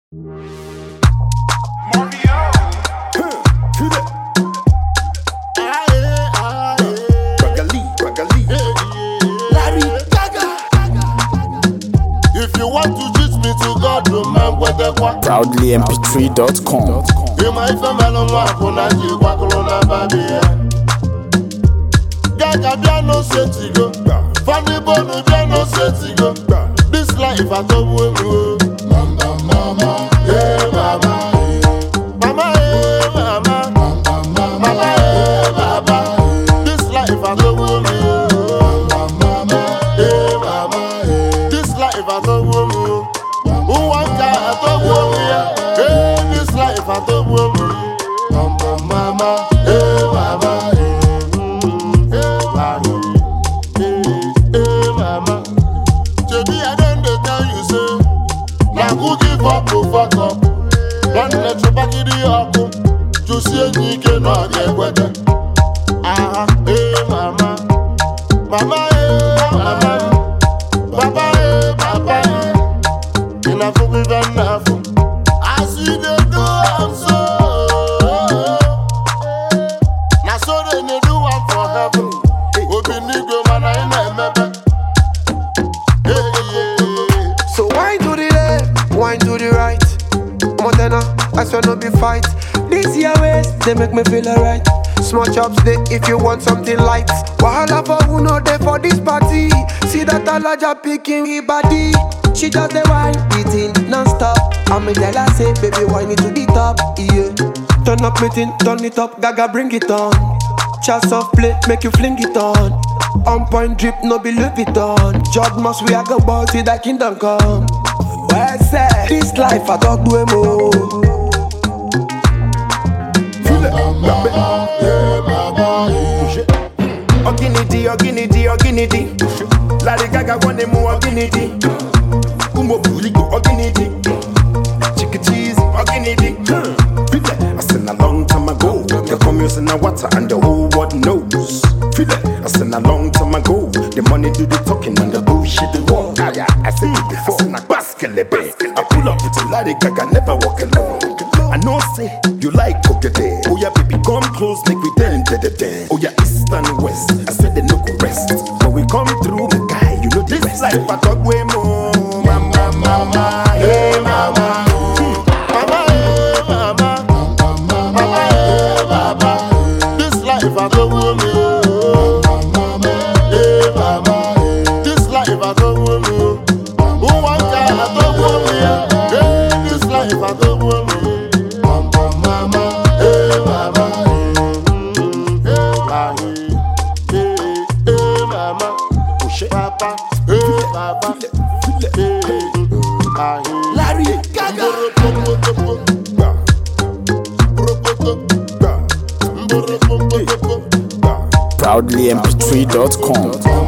ProudlyMP3.com. This life I don't want. Mama, mama, hey mama, mama, hey mama, mama, hey baba. This life I don't want. Mama, hey mama, this life I don't want. Who want I don't want. Hey, this life I don't want. Mama, mama, hey mama, hey mama, hey mama. Baby, I don't tell you so. Now who give up to fuck up? Don't let your back in the up. To see you cannot get weather. Ah, hey mama, mama, hey mama, papa, hey papa, hey. Enough of it, enough. I see the do I'm so. Now so they do one for heaven. Obi nigga man I never. So wine to the left, wine to the right. Montana, I swear no be fight. This year ways, they make me feel alright. Small chops day if you want something light. Wahala for who know they for this party. See that Alaja picking me body. She just the wine, eating non-stop. I'm a tell her say, baby wine it to the top, yeah. Turn up me thing, turn it up, Gaga bring it on. Chance of play, make you fling it on. On point drip, no be Louis Vuitton. Judge must we a go ball till that kingdom come. Well said, this life I talk to him oh. Oginidi. Lady Gaga want him Oginidi. Umo Buligo Oginidi. Chicken cheese Oginidi. I said a long time ago, the commerce in the water and the whole world knows. Feel it. I said a long time ago, the money do the talking and the bullshit the walk. I said it before. I said a basket I pull up with a Lady Gaga, never walk alone. I know say you like Ogede. Oh yeah, baby, come close, make we den. Oh yeah, east and west. I said they no go rest. But we come through, my guy, you know this rest. Life I talk way more. Mama, mama, hey mama. Mama, hey mama, mama, hey baba. This life I don't want me. Mama, hey mama. This life I don't want me. Who want I don't want me. Hey, this life I don't want me. Papa, hey, Papa, Larry Gaga. ProudlyMP3.com.